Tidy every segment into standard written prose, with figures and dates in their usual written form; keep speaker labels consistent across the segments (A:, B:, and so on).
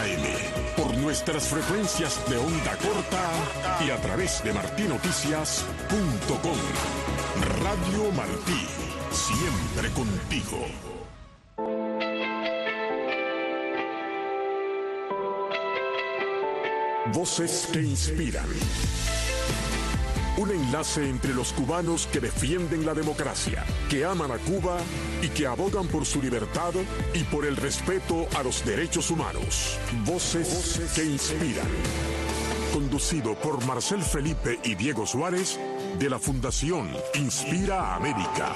A: AM, por nuestras frecuencias de onda corta y a través de martinoticias.com. Radio Martí, siempre contigo. Voces que inspiran. Un enlace entre los cubanos que defienden la democracia, que aman a Cuba y que abogan por su libertad y por el respeto a los derechos humanos. Voces que inspiran. Conducido por Marcel Felipe y Diego Suárez, de la Fundación Inspira América.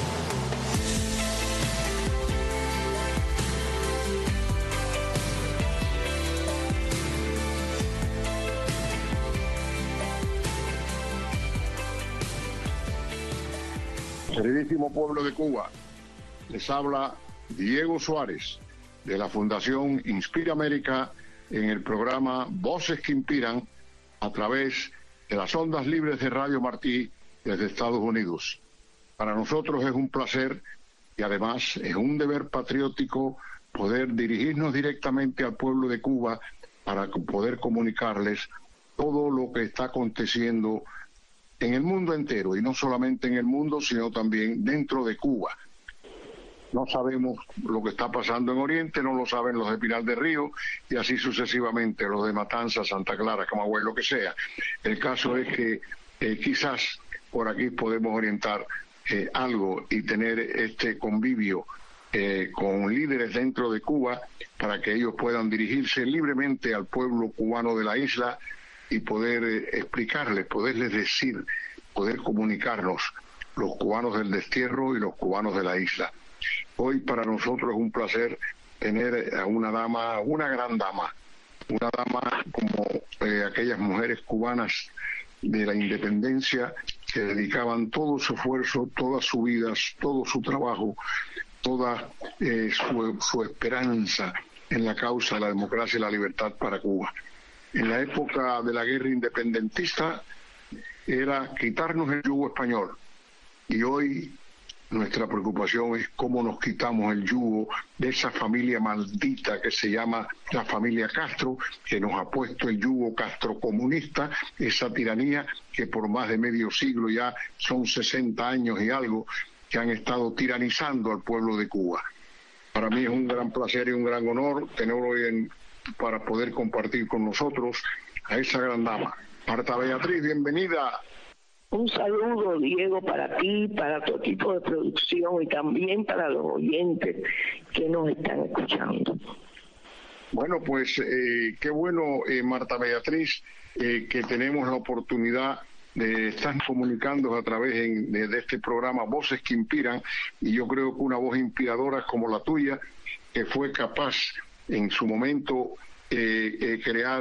B: Queridísimo pueblo de Cuba, les habla Diego Suárez de la Fundación Inspira América en el programa Voces que Inspiran a través de las ondas libres de Radio Martí desde Estados Unidos. Para nosotros es un placer y además es un deber patriótico poder dirigirnos directamente al pueblo de Cuba para poder comunicarles todo lo que está aconteciendo en el mundo entero, y no solamente en el mundo, sino también dentro de Cuba. No sabemos lo que está pasando en Oriente, no lo saben los de Pinar del Río, y así sucesivamente, los de Matanzas, Santa Clara, Camagüey, lo que sea. El caso es que quizás por aquí podemos orientar algo y tener este convivio con líderes dentro de Cuba para que ellos puedan dirigirse libremente al pueblo cubano de la isla y poder explicarles, poderles decir, poder comunicarnos, los cubanos del destierro y los cubanos de la isla. Hoy para nosotros es un placer tener a una dama, una gran dama, una dama como aquellas mujeres cubanas de la independencia que dedicaban todo su esfuerzo, todas sus vidas, todo su trabajo, toda su esperanza en la causa de la democracia y la libertad para Cuba. En la época de la guerra independentista era quitarnos el yugo español, y hoy nuestra preocupación es cómo nos quitamos el yugo de esa familia maldita que se llama la familia Castro, que nos ha puesto el yugo castrocomunista, esa tiranía que por más de medio siglo, ya son 60 años y algo, que han estado tiranizando al pueblo de Cuba. Para mí es un gran placer y un gran honor tenerlo hoy para poder compartir con nosotros a esa gran dama. Marta Beatriz, bienvenida.
C: Un saludo, Diego, para ti, para tu equipo de producción y también para los oyentes que nos están escuchando.
B: Bueno, pues qué bueno, Marta Beatriz, que tenemos la oportunidad de estar comunicando a través de este programa Voces que Inspiran, y yo creo que una voz inspiradora como la tuya, que fue capaz en su momento crear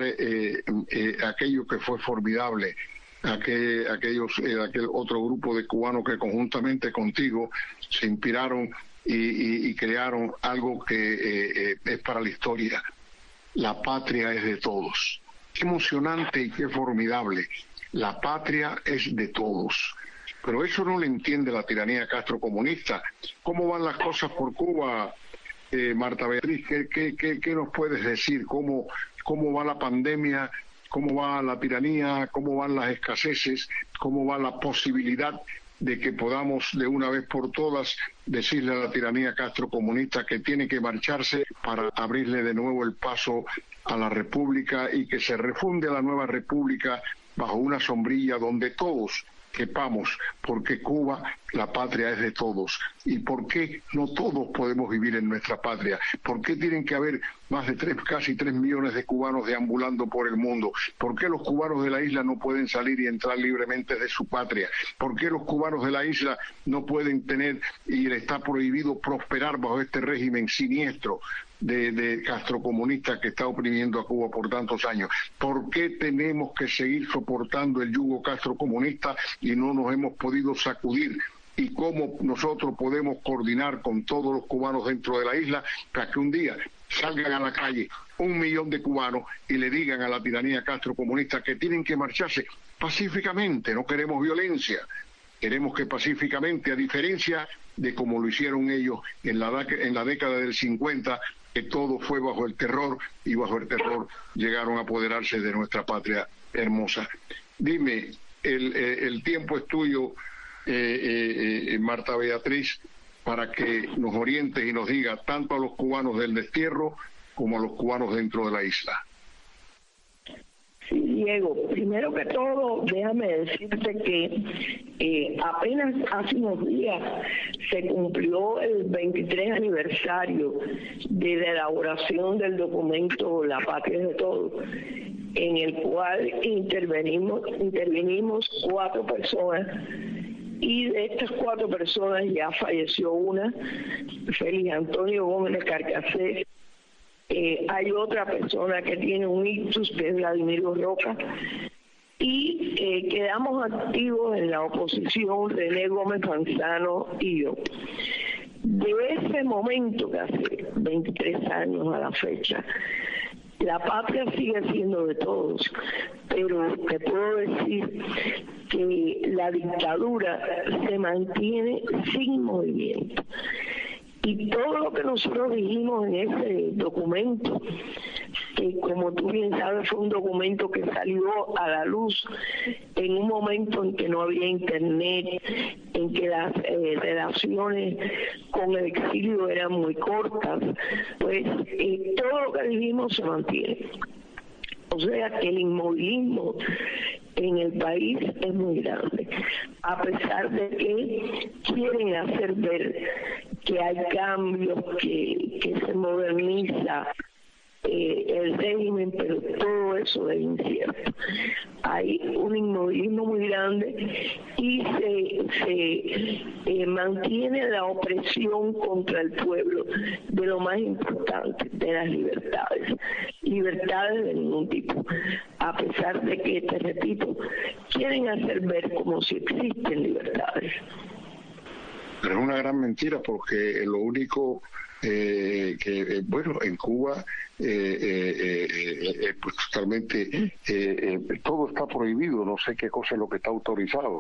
B: aquello que fue formidable, aquel otro grupo de cubanos que conjuntamente contigo se inspiraron y crearon algo que es para la historia. La patria es de todos. Qué emocionante y qué formidable. La patria es de todos. Pero eso no le entiende la tiranía castrocomunista. ¿Cómo van las cosas por Cuba? Marta Beatriz, ¿qué nos puedes decir? ¿Cómo va la pandemia? ¿Cómo va la tiranía? ¿Cómo van las escaseces? ¿Cómo va la posibilidad de que podamos de una vez por todas decirle a la tiranía castrocomunista que tiene que marcharse para abrirle de nuevo el paso a la república y que se refunde la nueva república bajo una sombrilla donde todos quepamos, porque Cuba, la patria es de todos? ¿Y por qué no todos podemos vivir en nuestra patria? ¿Por qué tienen que haber más de casi 3 millones de cubanos deambulando por el mundo? ¿Por qué los cubanos de la isla no pueden salir y entrar libremente de su patria? ¿Por qué los cubanos de la isla no pueden tener y les está prohibido prosperar bajo este régimen siniestro de castrocomunista que está oprimiendo a Cuba por tantos años? ¿Por qué tenemos que seguir soportando el yugo castrocomunista y no nos hemos podido sacudir? ¿Y cómo nosotros podemos coordinar con todos los cubanos dentro de la isla para que un día salgan a la calle 1 millón de cubanos y le digan a la tiranía castrocomunista que tienen que marcharse pacíficamente? No queremos violencia. Queremos que pacíficamente, a diferencia de como lo hicieron ellos en la década del 50, que todo fue bajo el terror, y bajo el terror llegaron a apoderarse de nuestra patria hermosa. Dime, el tiempo es tuyo, Marta Beatriz, para que nos orientes y nos diga tanto a los cubanos del destierro como a los cubanos dentro de la isla.
C: Sí, Diego, primero que todo, déjame decirte que apenas hace unos días se cumplió el 23 aniversario de la elaboración del documento La Patria es de Todos, en el cual intervinimos 4 personas, y de estas 4 personas ya falleció una, Félix Antonio Gómez Carcasés. Hay otra persona que tiene un ictus, que es Vladimiro Roca, y quedamos activos en la oposición René Gómez Manzano y yo. De ese momento, que hace 23 años a la fecha, la patria sigue siendo de todos, pero te puedo decir que la dictadura se mantiene sin movimiento. Y todo lo que nosotros dijimos en ese documento, que como tú bien sabes fue un documento que salió a la luz en un momento en que no había internet, en que las relaciones con el exilio eran muy cortas, pues todo lo que dijimos se mantiene. O sea que el inmovilismo en el país es muy grande, a pesar de que quieren hacer ver que hay cambios, que se moderniza el régimen, pero todo eso es incierto. Hay un inmovilismo muy grande y se mantiene la opresión contra el pueblo de lo más importante, de las libertades de ningún tipo, a pesar de que, te repito, quieren hacer ver como si existen libertades.
B: Pero es una gran mentira, porque lo único bueno, en Cuba pues totalmente todo está prohibido, no sé qué cosa es lo que está autorizado,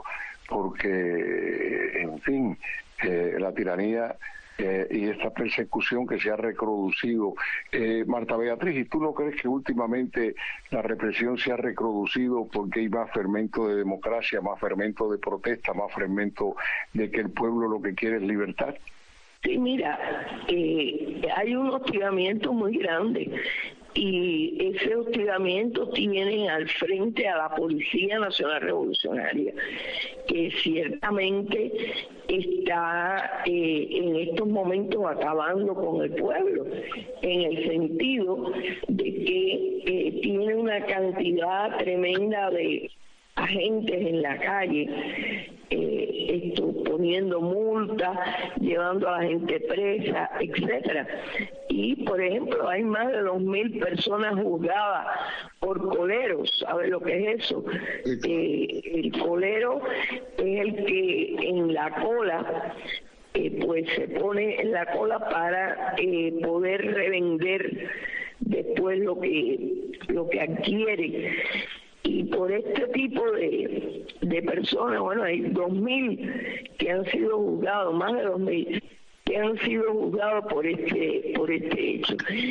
B: porque en fin, la tiranía y esta persecución que se ha reproducido. Marta Beatriz, ¿y tú no crees que últimamente la represión se ha reproducido porque hay más fermento de democracia, más fermento de protesta, más fermento de que el pueblo lo que quiere es libertad?
C: Sí, mira, hay un hostigamiento muy grande, y ese hostigamiento tiene al frente a la Policía Nacional Revolucionaria, que ciertamente está en estos momentos acabando con el pueblo, en el sentido de que tiene una cantidad tremenda de agentes en la calle, poniendo multas, llevando a la gente presa, etcétera. Y, por ejemplo, hay más de 2.000 personas juzgadas por coleros. ¿Sabes lo que es eso? El colero es el que en la cola pues se pone en la cola para poder revender después lo que adquiere. Y por este tipo de personas, bueno, hay 2.000 que han sido juzgados, más de 2.000 que han sido juzgados por este hecho.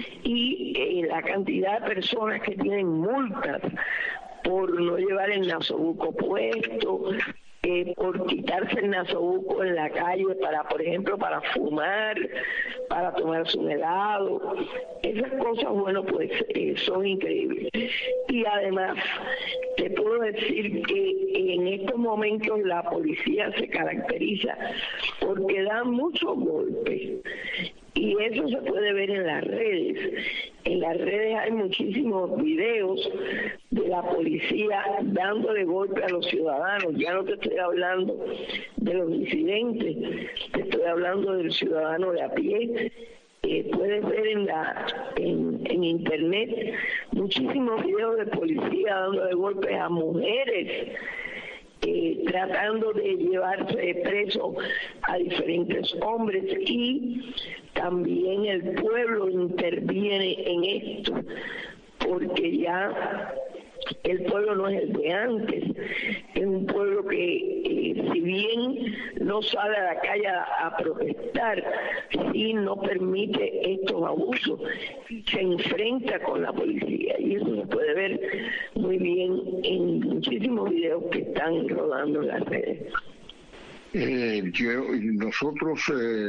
C: Y la cantidad de personas que tienen multas por no llevar el nasobuco puesto, por quitarse el nasobuco en la calle para, por ejemplo, para fumar, para tomarse un helado. Esas cosas, bueno, pues son increíbles. Y además, te puedo decir que en estos momentos la policía se caracteriza porque da muchos golpes. Y eso se puede ver en las redes. En las redes hay muchísimos videos de la policía dándole golpe a los ciudadanos. Ya no te estoy hablando de los incidentes, te estoy hablando del ciudadano de a pie. Puedes ver en internet muchísimos videos de policía dándole golpes a mujeres, tratando de llevarse preso a diferentes hombres, y también el pueblo interviene en esto, porque ya El pueblo no es el de antes, es un pueblo que si bien no sale a la calle a protestar, sí no permite estos abusos, se enfrenta con la policía, y eso se puede ver muy bien en muchísimos videos que están rodando en las redes.
B: Nosotros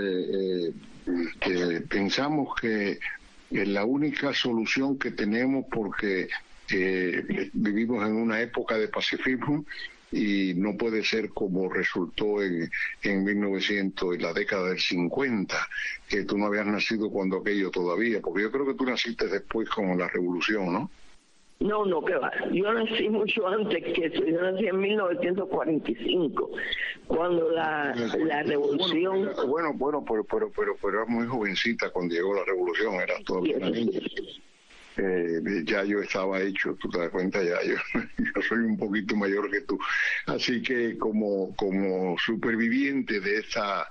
B: pensamos que la única solución que tenemos, porque vivimos en una época de pacifismo y no puede ser como resultó en 1900, en la década del 50, que tú no habías nacido cuando aquello todavía, porque yo creo que tú naciste después con la revolución, ¿no?
C: No, que va. Yo nací mucho antes que eso. Yo nací en 1945, cuando la revolución...
B: Bueno, pero eras muy jovencita cuando llegó la revolución, eras todavía una niña. Ya yo estaba hecho, tú te das cuenta, ya yo soy un poquito mayor que tú. Así que como superviviente de esta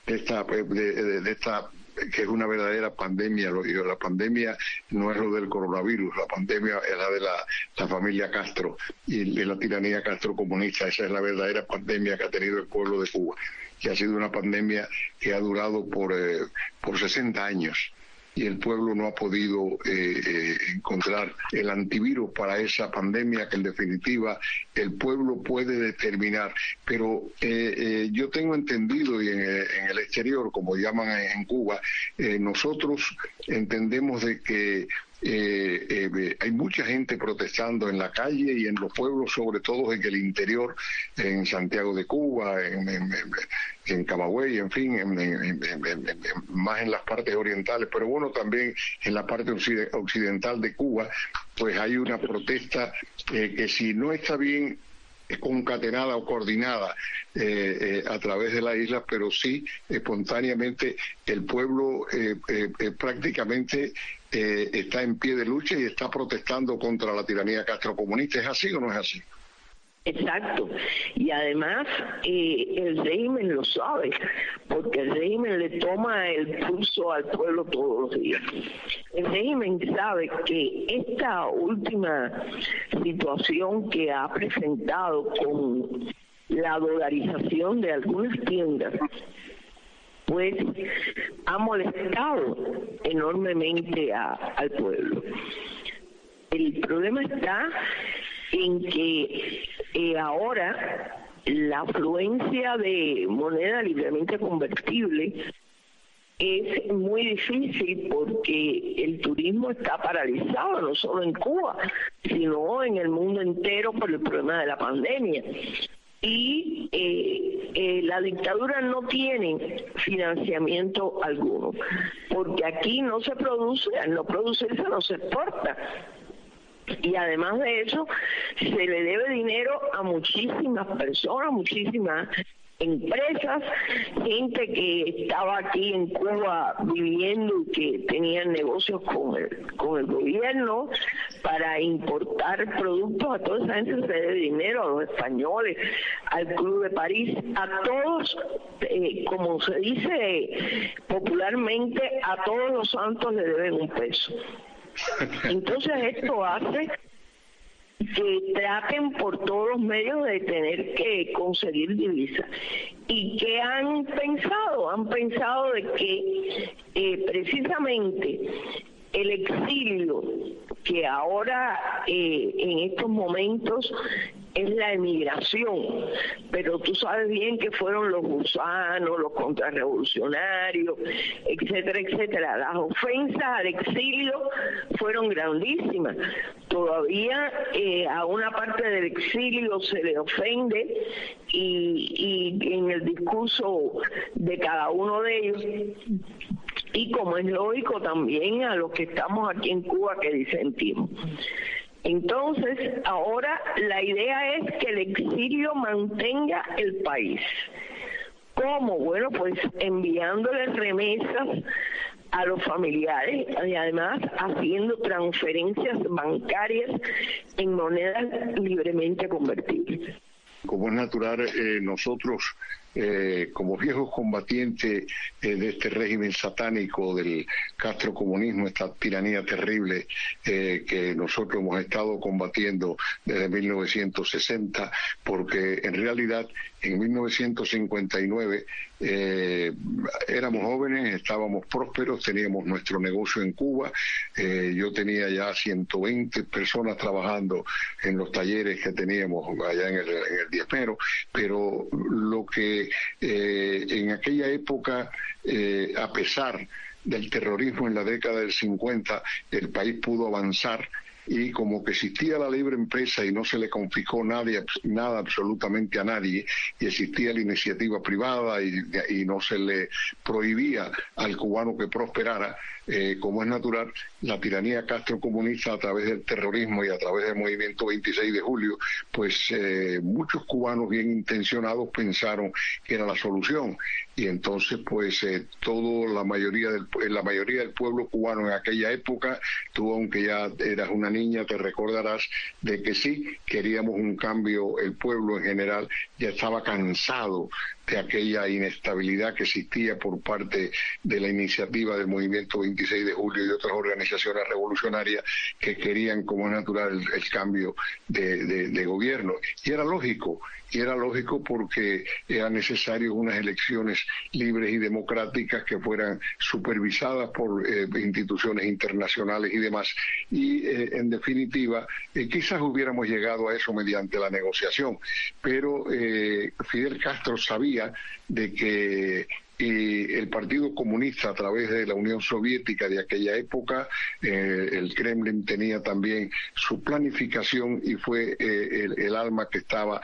B: que es una verdadera pandemia. La pandemia no es lo del coronavirus, la pandemia es la de la familia Castro y de la tiranía Castro comunista. Esa es la verdadera pandemia que ha tenido el pueblo de Cuba, que ha sido una pandemia que ha durado por 60 años. Y el pueblo no ha podido encontrar el antivirus para esa pandemia que en definitiva el pueblo puede determinar. Pero yo tengo entendido, y en el exterior, como llaman en Cuba, nosotros entendemos de que hay mucha gente protestando en la calle y en los pueblos, sobre todo en el interior, en Santiago de Cuba, en Camagüey, en fin, más en las partes orientales, pero bueno, también en la parte occidental de Cuba, pues hay una protesta que si no está bien concatenada o coordinada a través de la isla, pero sí espontáneamente el pueblo prácticamente está en pie de lucha y está protestando contra la tiranía castrocomunista. ¿Es así o no es así?
C: Exacto, y además el régimen lo sabe, porque el régimen le toma el pulso al pueblo todos los días. El régimen sabe que esta última situación que ha presentado con la dolarización de algunas tiendas, pues ha molestado enormemente al pueblo. El problema está en que ahora la afluencia de moneda libremente convertible es muy difícil porque el turismo está paralizado, no solo en Cuba, sino en el mundo entero por el problema de la pandemia. Y la dictadura no tiene financiamiento alguno, porque aquí no se produce, al no producirse no se exporta. Y además de eso, se le debe dinero a muchísimas personas, muchísimas empresas, gente que estaba aquí en Cuba viviendo y que tenían negocios con el gobierno para importar productos. A toda esa gente se le debe dinero, a los españoles, al Club de París, a todos, como se dice popularmente, a todos los santos le deben un peso. Entonces esto hace que traten por todos los medios de tener que conseguir divisas. ¿Y qué han pensado? Han pensado de que precisamente el exilio que ahora en estos momentos es la emigración, pero tú sabes bien que fueron los gusanos, los contrarrevolucionarios, etcétera, etcétera. Las ofensas al exilio fueron grandísimas. Todavía a una parte del exilio se le ofende y en el discurso de cada uno de ellos, y como es lógico también a los que estamos aquí en Cuba que disentimos. Entonces, ahora la idea es que el exilio mantenga el país. ¿Cómo? Bueno, pues enviándole remesas a los familiares y además haciendo transferencias bancarias en monedas libremente convertibles.
B: Como es natural, nosotros como viejos combatientes de este régimen satánico del castrocomunismo, esta tiranía terrible que nosotros hemos estado combatiendo desde 1960, porque en realidad en 1959 éramos jóvenes, estábamos prósperos, teníamos nuestro negocio en Cuba, yo tenía ya 120 personas trabajando en los talleres que teníamos allá en el Diezmero, pero lo que en aquella época, a pesar del terrorismo en la década del 50, el país pudo avanzar, y como que existía la libre empresa y no se le confiscó nada absolutamente a nadie, y existía la iniciativa privada y no se le prohibía al cubano que prosperara, como es natural, la tiranía castrocomunista a través del terrorismo y a través del movimiento 26 de julio, pues muchos cubanos bien intencionados pensaron que era la solución, y entonces pues la mayoría del pueblo cubano en aquella época, tú aunque ya eras una niña te recordarás de que sí queríamos un cambio. El pueblo en general ya estaba cansado de aquella inestabilidad que existía por parte de la iniciativa del movimiento 26 de julio y otras organizaciones revolucionarias que querían, como es natural, el cambio de gobierno. Y era lógico porque eran necesarias unas elecciones libres y democráticas que fueran supervisadas por instituciones internacionales y demás. Y en definitiva, quizás hubiéramos llegado a eso mediante la negociación, pero Fidel Castro sabía de que el Partido Comunista, a través de la Unión Soviética de aquella época, el Kremlin tenía también su planificación, y fue el alma que estaba,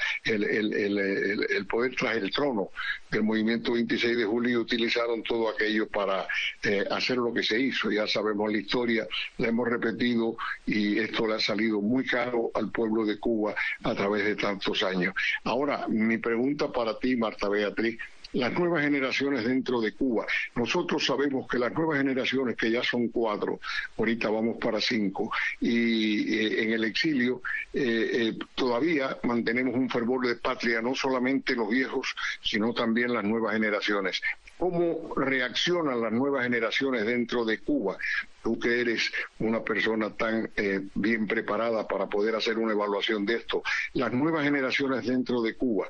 B: el poder tras el trono del movimiento 26 de julio, y utilizaron todo aquello para hacer lo que se hizo. Ya sabemos la historia, la hemos repetido, y esto le ha salido muy caro al pueblo de Cuba a través de tantos años. Ahora, mi pregunta para ti, Marta Beatriz: las nuevas generaciones dentro de Cuba. Nosotros sabemos que las nuevas generaciones, que ya son 4, ahorita vamos para 5, y en el exilio todavía mantenemos un fervor de patria, no solamente los viejos, sino también las nuevas generaciones. ¿Cómo reaccionan las nuevas generaciones dentro de Cuba? Tú que eres una persona tan bien preparada para poder hacer una evaluación de esto. Las nuevas generaciones dentro de Cuba,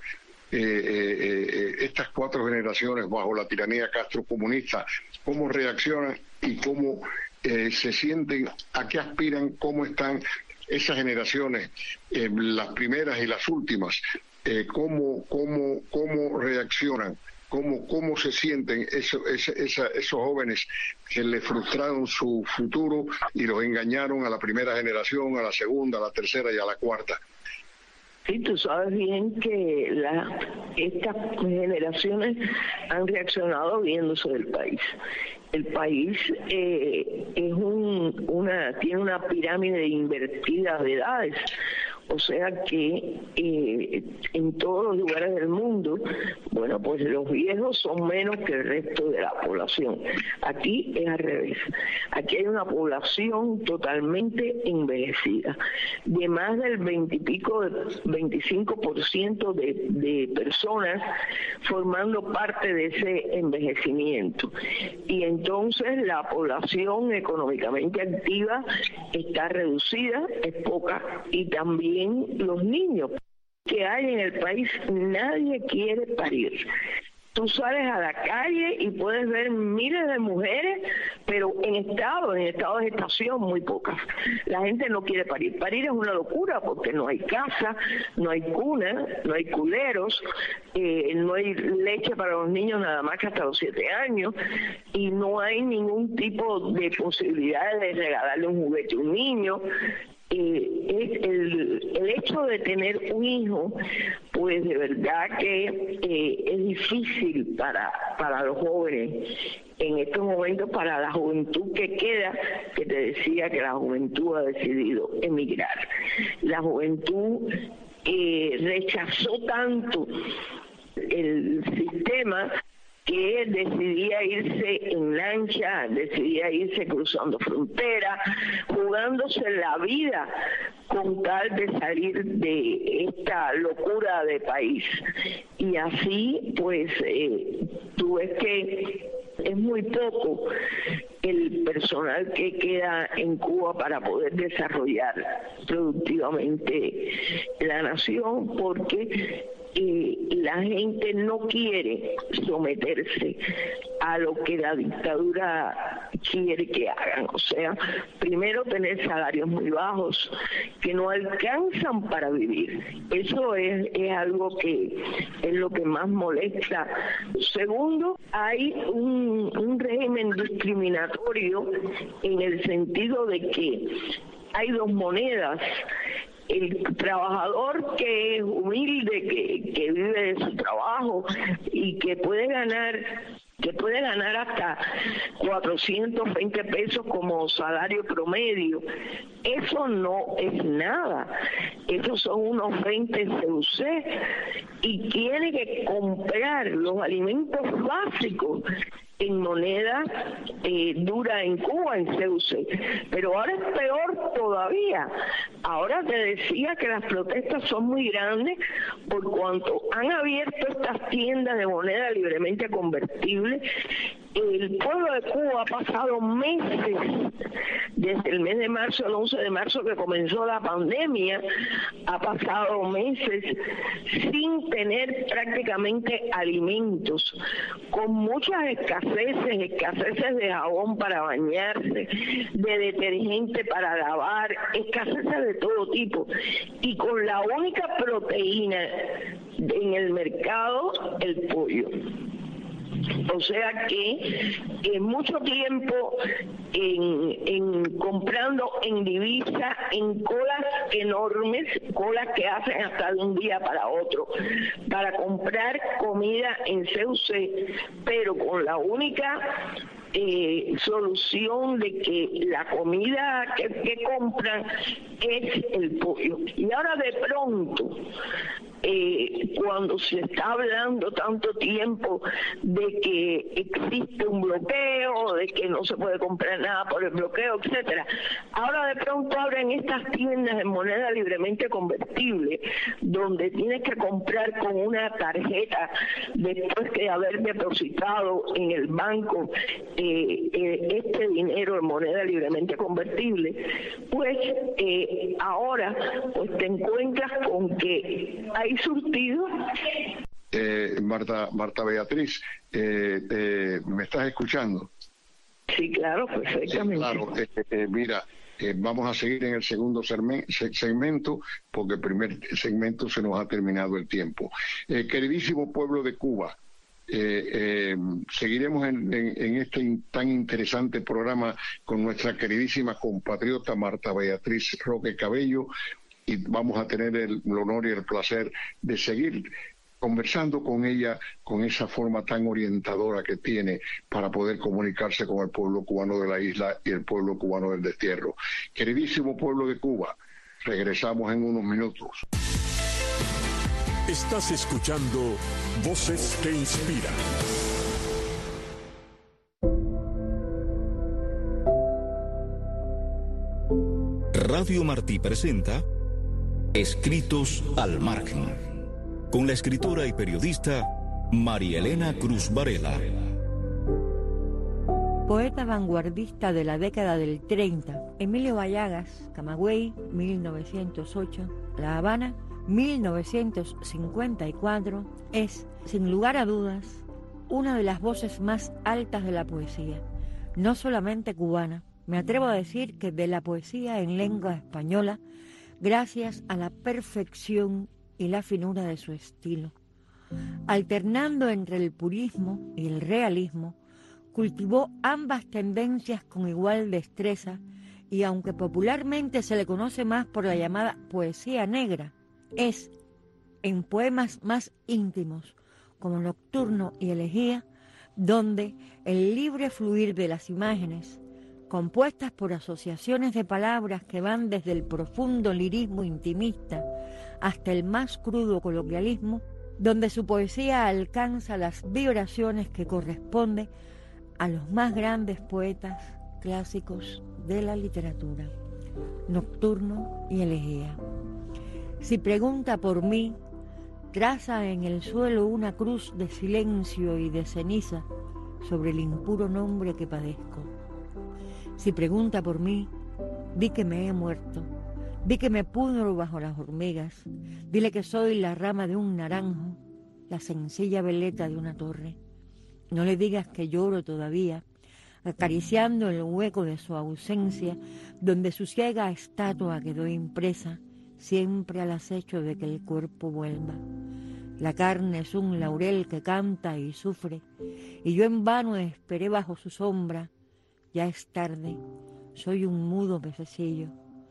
B: estas 4 generaciones bajo la tiranía castrocomunista, ¿cómo reaccionan y cómo se sienten, a qué aspiran, cómo están esas generaciones, las primeras y las últimas, cómo reaccionan? ¿Cómo se sienten esos jóvenes que le frustraron su futuro y los engañaron a la primera generación, a la segunda, a la tercera y a la cuarta?
C: Sí, tú sabes bien que estas generaciones han reaccionado viéndose del país. El país tiene una pirámide invertida de edades. O sea que en todos los lugares del mundo, bueno, pues los viejos son menos que el resto de la población. Aquí es al revés. Aquí hay una población totalmente envejecida, de más del 25% de personas formando parte de ese envejecimiento. Y entonces la población económicamente activa está reducida, es poca, y también los niños que hay en el país, nadie quiere parir. Tú sales a la calle y puedes ver miles de mujeres, pero en estado de gestación muy pocas. La gente no quiere parir. Parir es una locura porque no hay casa, no hay cuna, no hay culeros, no hay leche para los niños nada más que hasta los 7 años, y no hay ningún tipo de posibilidad de regalarle un juguete a un niño. El hecho de tener un hijo, pues de verdad que es difícil para los jóvenes en estos momentos, para la juventud que queda, que te decía que la juventud ha decidido emigrar. La juventud rechazó tanto el sistema que decidía irse en lancha, decidía irse cruzando fronteras, jugándose la vida con tal de salir de esta locura de país. Y así, pues, tú ves que es muy poco el personal que queda en Cuba para poder desarrollar productivamente la nación, porque la gente no quiere someterse a lo que la dictadura quiere que hagan. O sea, primero tener salarios muy bajos que no alcanzan para vivir. Eso es algo que es lo que más molesta. Segundo, hay un régimen discriminatorio en el sentido de que hay dos monedas. El trabajador que es humilde, que vive de su trabajo y que puede ganar hasta 420 pesos como salario promedio, eso no es nada, esos son unos 20 CUC, y tiene que comprar los alimentos básicos en moneda dura en Cuba, en CUC. Pero ahora es peor todavía. Ahora te decía que las protestas son muy grandes por cuanto han abierto estas tiendas de moneda libremente convertible. El pueblo de Cuba ha pasado meses, desde el mes de marzo, el 11 de marzo que comenzó la pandemia, ha pasado meses sin tener prácticamente alimentos, con muchas escaseces de jabón para bañarse, de detergente para lavar, escaseces de todo tipo, y con la única proteína en el mercado, el pollo. O sea que mucho tiempo en comprando en divisa, en colas enormes, colas que hacen hasta de un día para otro, para comprar comida en CUC, pero con la única solución de que la comida que compran es el pollo. Y ahora de pronto, cuando se está hablando tanto tiempo de que existe un bloqueo, de que no se puede comprar nada por el bloqueo, etcétera, ahora de pronto abren estas tiendas de moneda libremente convertible, donde tienes que comprar con una tarjeta después de haber depositado en el banco este dinero en moneda libremente convertible. Pues ahora pues te encuentras con que hay surtido.
B: Marta Beatriz, ¿me estás escuchando?
C: Sí, claro, perfectamente.
B: Sí, claro, mira, vamos a seguir en el segundo segmento, porque el primer segmento se nos ha terminado el tiempo. Queridísimo pueblo de Cuba, seguiremos en este tan interesante programa con nuestra queridísima compatriota Marta Beatriz Roque Cabello, y vamos a tener el honor y el placer de seguir conversando con ella con esa forma tan orientadora que tiene para poder comunicarse con el pueblo cubano de la isla y el pueblo cubano del destierro. Queridísimo pueblo de Cuba, regresamos en unos minutos.
A: Estás escuchando Voces que Inspiran.
D: Radio Martí presenta Escritos al Margen, con la escritora y periodista María Elena Cruz Varela.
E: Poeta vanguardista de la década del 30, Emilio Vallagas, Camagüey, 1908, La Habana, 1954, es, sin lugar a dudas, una de las voces más altas de la poesía, no solamente cubana, me atrevo a decir que de la poesía en lengua española, gracias a la perfección y la finura de su estilo. Alternando entre el purismo y el realismo, cultivó ambas tendencias con igual destreza, y aunque popularmente se le conoce más por la llamada poesía negra, es en poemas más íntimos, como Nocturno y Elegía, donde el libre fluir de las imágenes, compuestas por asociaciones de palabras que van desde el profundo lirismo intimista hasta el más crudo coloquialismo, donde su poesía alcanza las vibraciones que corresponden a los más grandes poetas clásicos de la literatura, Nocturno y Elegía. Si pregunta por mí, traza en el suelo una cruz de silencio y de ceniza sobre el impuro nombre que padezco. Si pregunta por mí, di que me he muerto, di que me pudro bajo las hormigas, dile que soy la rama de un naranjo, la sencilla veleta de una torre. No le digas que lloro todavía, acariciando el hueco de su ausencia, donde su ciega estatua quedó impresa, siempre al acecho de que el cuerpo vuelva. La carne es un laurel que canta y sufre, y yo en vano esperé bajo su sombra. Ya es tarde, soy un mudo pececillo.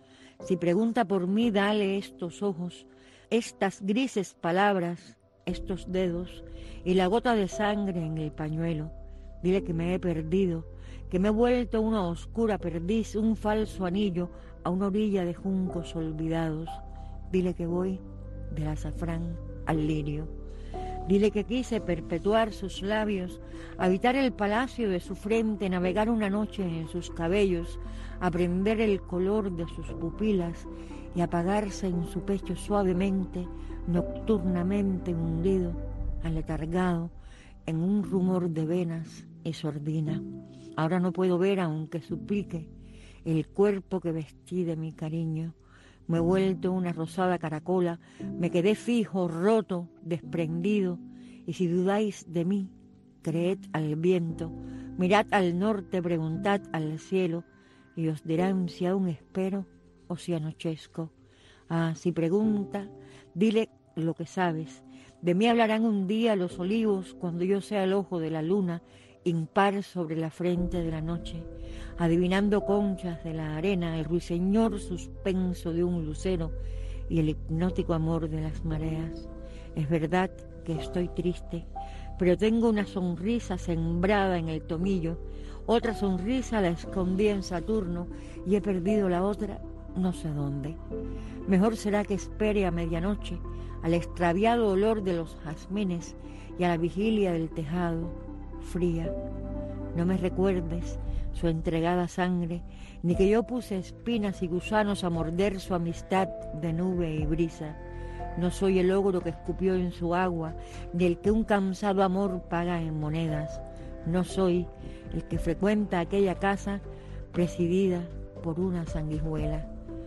E: Si pregunta por mí, dale estos ojos, estas grises palabras, estos dedos y la gota de sangre en el pañuelo. Dile que me he perdido, que me he vuelto una oscura perdiz, un falso anillo a una orilla de juncos olvidados. Dile que voy del azafrán al lirio. Dile que quise perpetuar sus labios, habitar el palacio de su frente, navegar una noche en sus cabellos, aprender el color de sus pupilas y apagarse en su pecho suavemente, nocturnamente hundido, aletargado, en un rumor de venas y sordina. Ahora no puedo ver, aunque suplique, el cuerpo que vestí de mi cariño. Me he vuelto una rosada caracola, me quedé fijo, roto, desprendido, y si dudáis de mí, creed al viento, mirad al norte, preguntad al cielo, y os dirán si aún espero o si anochezco. Ah, si pregunta, dile lo que sabes. De mí hablarán un día los olivos cuando yo sea el ojo de la luna, impar sobre la frente de la noche, adivinando conchas de la arena, el ruiseñor suspenso de un lucero y el hipnótico amor de las mareas. Es verdad que estoy triste, pero tengo una sonrisa sembrada en el tomillo, otra sonrisa la escondí en Saturno y he perdido la otra no sé dónde. Mejor será que espere a medianoche, al extraviado olor de los jazmines y a la vigilia del tejado fría. No me recuerdes su entregada sangre, ni que yo puse espinas y gusanos a morder su amistad de nube y brisa. No soy el ogro que escupió en su agua, ni el que un cansado amor paga en monedas. No soy el que frecuenta aquella casa presidida por una sanguijuela.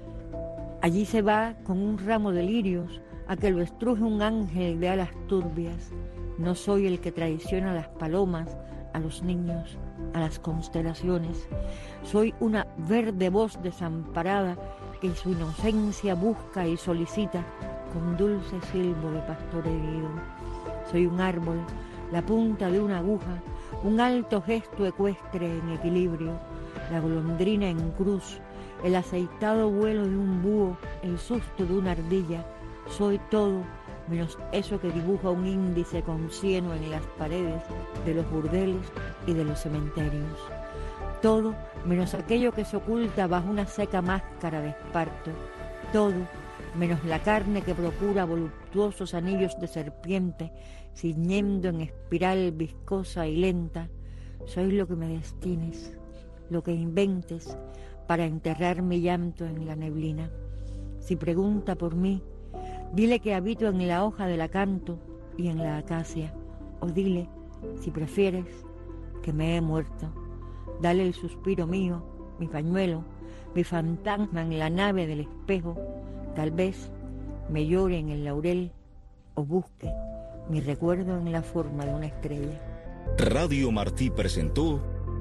E: Allí se va con un ramo de lirios a que lo estruje un ángel de alas turbias. No soy el que traiciona a las palomas, a los niños, a las constelaciones. Soy una verde voz desamparada que su inocencia busca y solicita con dulce silbo de pastor herido. Soy un árbol, la punta de una aguja, un alto gesto ecuestre en equilibrio, la golondrina en cruz, el aceitado vuelo de un búho, el susto de una ardilla. Soy todo menos eso que dibuja un índice con cieno en las paredes de los burdeles y de los cementerios. Todo menos aquello que se oculta bajo una seca máscara de esparto. Todo menos la carne que procura voluptuosos anillos de serpiente, ciñendo en espiral viscosa y lenta. Soy lo que me destines, lo que inventes para enterrar mi llanto en la neblina. Si pregunta por mí, dile que habito en la hoja del acanto y en la acacia, o dile, si prefieres, que me he muerto. Dale el suspiro mío, mi pañuelo, mi fantasma en la nave del espejo. Tal vez me llore en el laurel o busque mi recuerdo en la forma de una estrella.
D: Radio Martí presentó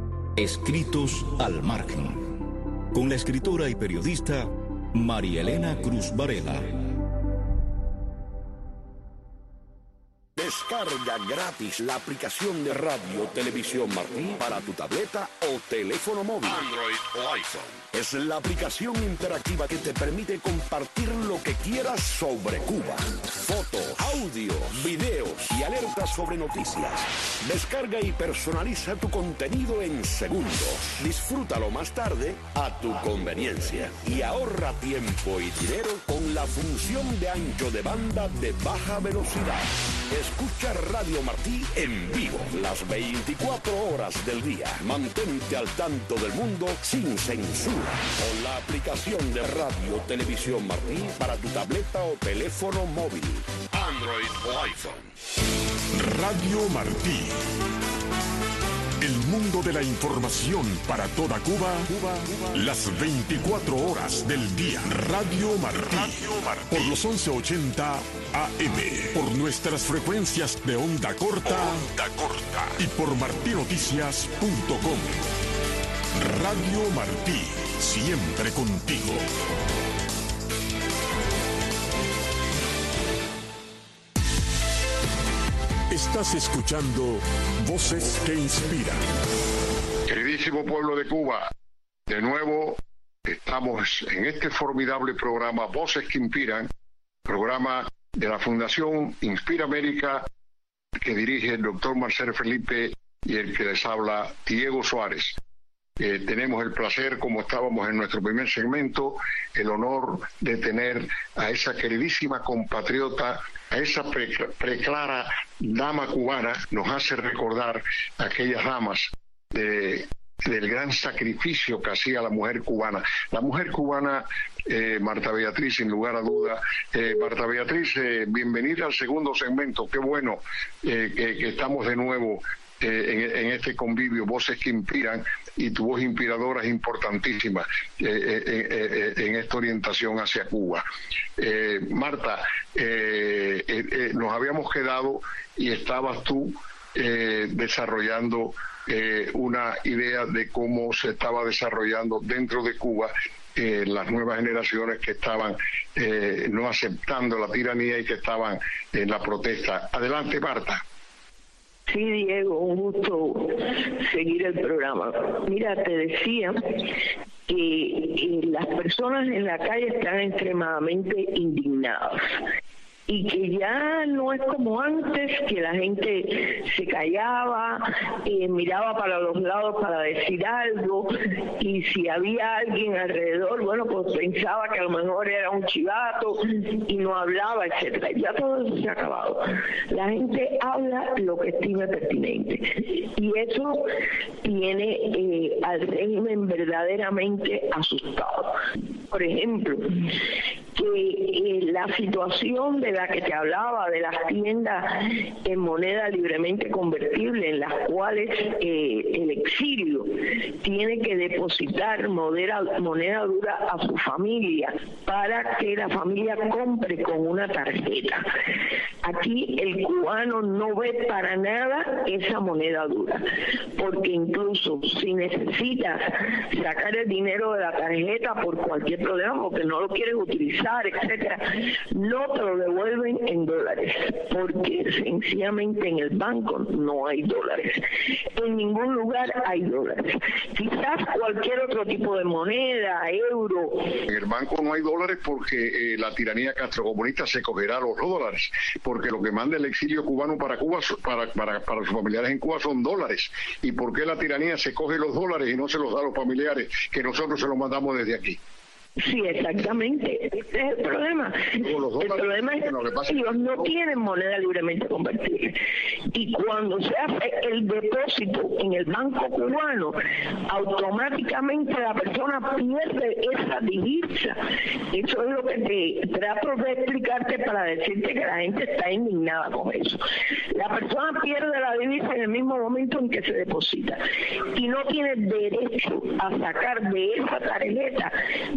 D: Escritos al Margen, con la escritora y periodista María Elena Cruz Varela.
F: Descarga gratis la aplicación de Radio Televisión Martí para tu tableta o teléfono móvil, Android o iPhone. Es la aplicación interactiva que te permite compartir lo que quieras sobre Cuba. Fotos, audio, videos y alertas sobre noticias. Descarga y personaliza tu contenido en segundos. Disfrútalo más tarde a tu conveniencia. Y ahorra tiempo y dinero con la función de ancho de banda de baja velocidad. Escucha Radio Martí en vivo las 24 horas del día. Mantente al tanto del mundo sin censura con la aplicación de Radio Televisión Martí para tu tableta o teléfono móvil, Android o iPhone.
A: Radio Martí. El mundo de la información para toda Cuba, las 24 horas del día. Radio Martí. Por los 1180 AM. Por nuestras frecuencias de onda corta. Y por martinoticias.com. Radio Martí. Siempre contigo. Estás escuchando Voces que Inspiran.
B: Queridísimo pueblo de Cuba, de nuevo estamos en este formidable programa Voces que Inspiran, programa de la Fundación Inspira América, que dirige el doctor Marcel Felipe y el que les habla, Diego Suárez. Tenemos el placer, como estábamos en nuestro primer segmento, el honor de tener a esa queridísima compatriota, a esa preclara dama cubana. Nos hace recordar aquellas damas del gran sacrificio que hacía la mujer cubana. La mujer cubana, Marta Beatriz, sin lugar a duda. Marta Beatriz, bienvenida al segundo segmento. Qué bueno que estamos de nuevo en este convivio, Voces que Inspiran, y tu voz inspiradora es importantísima en esta orientación hacia Cuba. Marta, nos habíamos quedado y estabas tú desarrollando una idea de cómo se estaba desarrollando dentro de Cuba las nuevas generaciones que estaban no aceptando la tiranía y que estaban en la protesta. Adelante, Marta.
C: Sí, Diego, un gusto seguir el programa. Mira, te decía que las personas en la calle están extremadamente indignadas y que ya no es como antes, que la gente se callaba, miraba para los lados para decir algo, y si había alguien alrededor, bueno, pues pensaba que a lo mejor era un chivato y no hablaba, etcétera. Ya todo eso se ha acabado. La gente habla lo que estime pertinente, y eso tiene al régimen verdaderamente asustado. Por ejemplo, que la situación de la que te hablaba, de las tiendas en moneda libremente convertible, en las cuales el exilio tiene que depositar moneda dura a su familia para que la familia compre con una tarjeta. Aquí el cubano no ve para nada esa moneda dura, porque incluso si necesitas sacar el dinero de la tarjeta por cualquier problema, porque no lo quieres utilizar, etcétera, no te lo devuelven en dólares, porque sencillamente en el banco no hay dólares. En ningún lugar hay dólares. Quizás cualquier otro tipo de moneda, euro.
B: En el banco no hay dólares porque la tiranía castrocomunista se cogerá los dólares, porque lo que manda el exilio cubano para Cuba, para sus familiares en Cuba, son dólares. ¿Y por qué la tiranía se coge los dólares y no se los da a los familiares, que nosotros se los mandamos desde aquí?
C: Sí, exactamente. Ese es el problema. El problema es que ellos no tienen moneda libremente convertible. Y cuando se hace el depósito en el banco cubano, automáticamente la persona pierde esa divisa. Eso es lo que te trato de explicarte para decirte que la gente está indignada con eso. La persona pierde la divisa en el mismo momento en que se deposita. Y no tiene derecho a sacar de esa tarjeta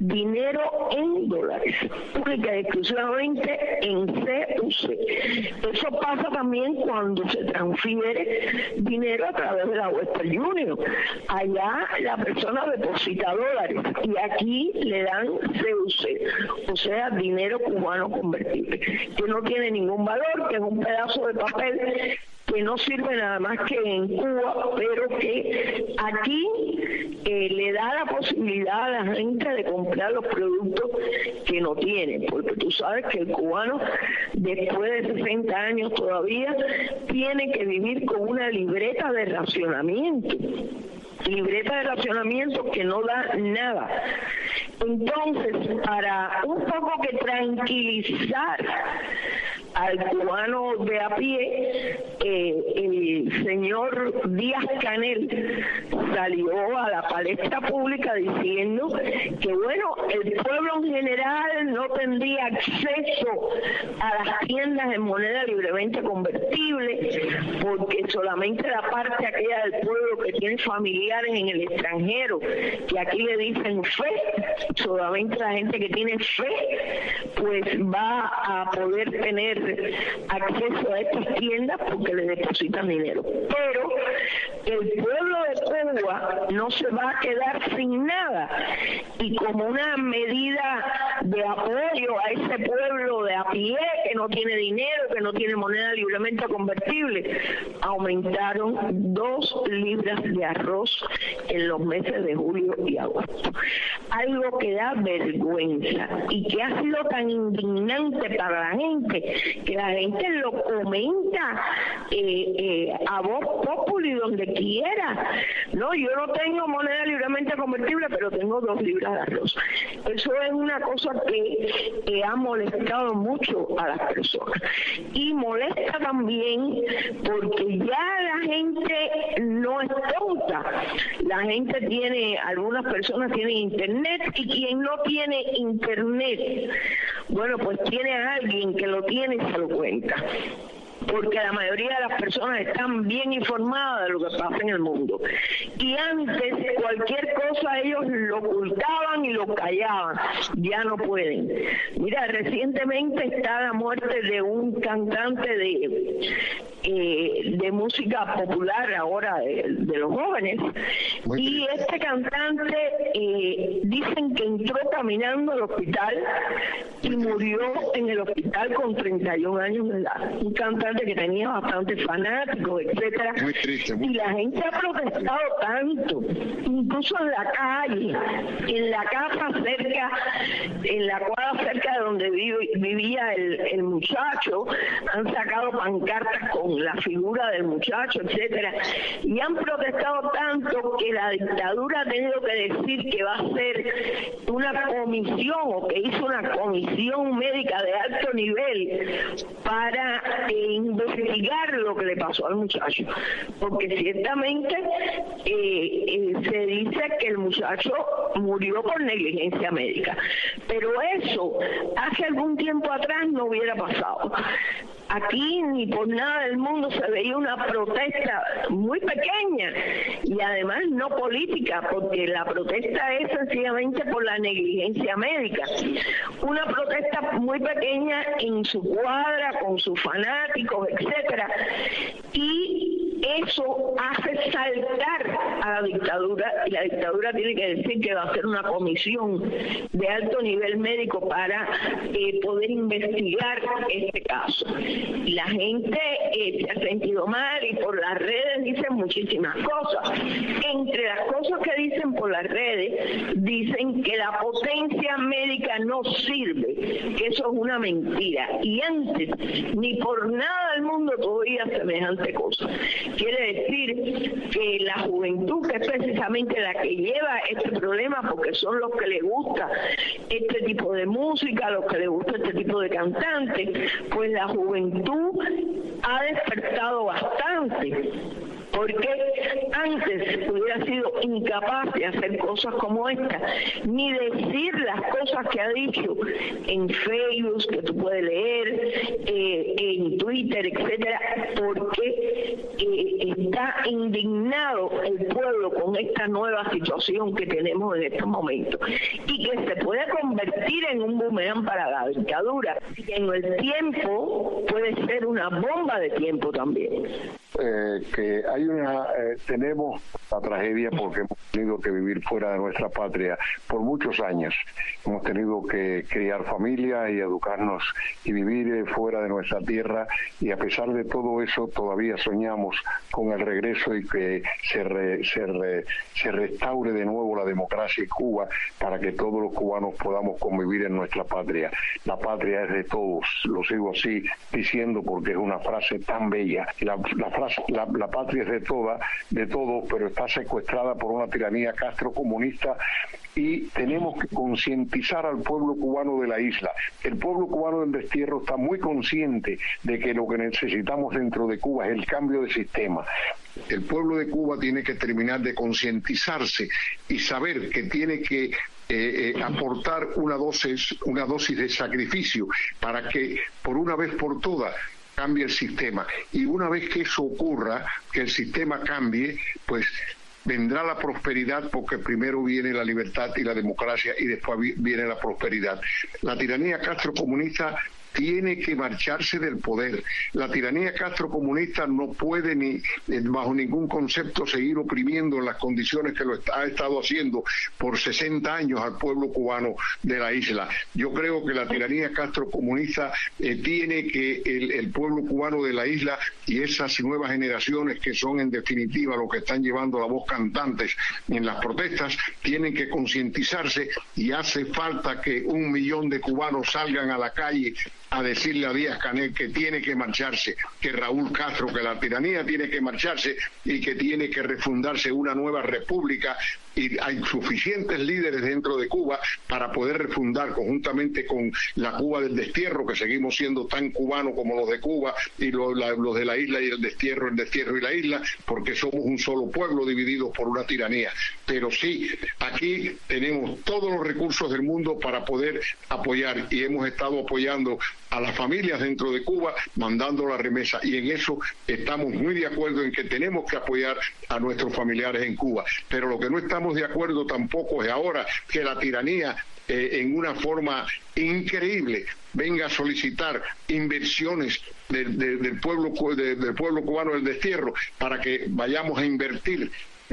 C: dinero en dólares, única y exclusivamente en CUC. Eso pasa también cuando se transfiere dinero a través de la Western Union. Allá la persona deposita dólares y aquí le dan CUC, o sea, dinero cubano convertible, que no tiene ningún valor, que es un pedazo de papel que no sirve nada más que en Cuba, pero que aquí le da la posibilidad a la gente de comprar los productos que no tiene, porque tú sabes que el cubano, después de 60 años todavía, tiene que vivir con una libreta de racionamiento que no da nada. Entonces, para un poco que tranquilizar al cubano de a pie, el señor Díaz-Canel salió a la palestra pública diciendo que, bueno, el pueblo en general no tendría acceso a las tiendas en moneda libremente convertible, porque solamente la parte aquella del pueblo que tiene familiares en el extranjero, que aquí le dicen fe, solamente la gente que tiene fe, pues va a poder tener acceso a estas tiendas porque le depositan dinero. Pero el pueblo de Cuba no se va a quedar sin nada, y como una medida de apoyo a ese pueblo de a pie que no tiene dinero, que no tiene moneda libremente convertible, aumentaron 2 libras de arroz en los meses de julio y agosto. Algo que da vergüenza y que ha sido tan indignante para la gente, que la gente lo comenta a voz populi donde quiera. No, yo no tengo moneda libremente convertible, pero tengo 2 libras de arroz. Eso es una cosa que ha molestado mucho a las personas, y molesta también porque ya la gente no es tonta. La gente tiene, algunas personas tienen internet, y quien no tiene internet, bueno, pues tiene a alguien que lo tiene y se lo cuenta, porque la mayoría de las personas están bien informadas de lo que pasa en el mundo. Y antes cualquier cosa ellos lo ocultaban y lo callaban, ya no pueden. Mira, recientemente está la muerte de un cantante de música popular ahora de los jóvenes, y este cantante dicen que entró caminando al hospital y murió en el hospital con 31 años de edad. Un cantante que tenía bastantes fanáticos, etcétera.
B: Muy triste,
C: y la gente ha protestado tanto, incluso en la calle, en la casa cerca, en la cuadra cerca de donde vivía el muchacho, han sacado pancartas con la figura del muchacho, etcétera, y han protestado tanto que la dictadura ha tenido que decir que va a hacer una comisión, o que hizo una comisión médica de alto nivel para investigar lo que le pasó al muchacho, porque ciertamente se dice que el muchacho murió por negligencia médica, pero eso hace algún tiempo atrás no hubiera pasado. Aquí ni por nada del mundo se veía una protesta muy pequeña, y además no política, porque la protesta es sencillamente por la negligencia médica. Una protesta muy pequeña en su cuadra, con sus fanáticos, etcétera, y eso hace saltar a la dictadura, y la dictadura tiene que decir que va a hacer una comisión de alto nivel médico para poder investigar este caso. Y la gente se ha sentido mal, y por las redes dicen muchísimas cosas. Entre las cosas que dicen por las redes, dicen que la potencia médica no sirve, que eso es una mentira, y antes ni por nada del mundo todavía semejante cosa. Quiere decir que la juventud, que es precisamente la que lleva este problema, porque son los que les gusta este tipo de música, los que les gusta este tipo de cantantes, pues la juventud ha despertado bastante, porque antes hubiera sido incapaz de hacer cosas como esta, ni decir las cosas que ha dicho en Facebook, que tú puedes leer, en Twitter, etcétera, porque está indignado el pueblo con esta nueva situación que tenemos en estos momentos, y que se puede convertir en un boomerang para la dictadura, y en el tiempo puede ser una bomba de tiempo también.
B: Que hay tenemos la tragedia porque hemos tenido que vivir fuera de nuestra patria por muchos años. Hemos tenido que criar familia y educarnos y vivir fuera de nuestra tierra, y a pesar de todo eso todavía soñamos con el regreso y que se restaure de nuevo la democracia en Cuba, para que todos los cubanos podamos convivir en nuestra patria. La patria es de todos, lo sigo así diciendo porque es una frase tan bella. La patria es de todos, pero está secuestrada por una tiranía castrocomunista, y tenemos que concientizar al pueblo cubano de la isla. El pueblo cubano del destierro está muy consciente de que lo que necesitamos dentro de Cuba es el cambio de sistema. El pueblo de Cuba tiene que terminar de concientizarse y saber que tiene que aportar una dosis de sacrificio para que por una vez por todas cambie el sistema. Y una vez que eso ocurra, que el sistema cambie, pues vendrá la prosperidad, porque primero viene la libertad y la democracia y después viene la prosperidad. La tiranía castrocomunista tiene que marcharse del poder. La tiranía castrocomunista no puede ni bajo ningún concepto seguir oprimiendo en las condiciones que lo ha estado haciendo por 60 años al pueblo cubano de la isla. Yo creo que la tiranía castrocomunista tiene que el pueblo cubano de la isla y esas nuevas generaciones que son en definitiva los que están llevando la voz cantantes en las protestas, tienen que concientizarse, y hace falta que 1 millón de cubanos salgan a la calle a decirle a Díaz-Canel que tiene que marcharse, que Raúl Castro, que la tiranía tiene que marcharse y que tiene que refundarse una nueva república, y hay suficientes líderes dentro de Cuba para poder refundar conjuntamente con la Cuba del destierro, que seguimos siendo tan cubanos como los de Cuba y los de la isla, y el destierro y la isla, porque somos un solo pueblo dividido por una tiranía. Pero sí, aquí tenemos todos los recursos del mundo para poder apoyar, y hemos estado apoyando a las familias dentro de Cuba, mandando la remesa, y en eso estamos muy de acuerdo en que tenemos que apoyar a nuestros familiares en Cuba. Pero lo que no estamos de acuerdo tampoco es ahora que la tiranía en una forma increíble venga a solicitar inversiones del pueblo cubano del destierro para que vayamos a invertir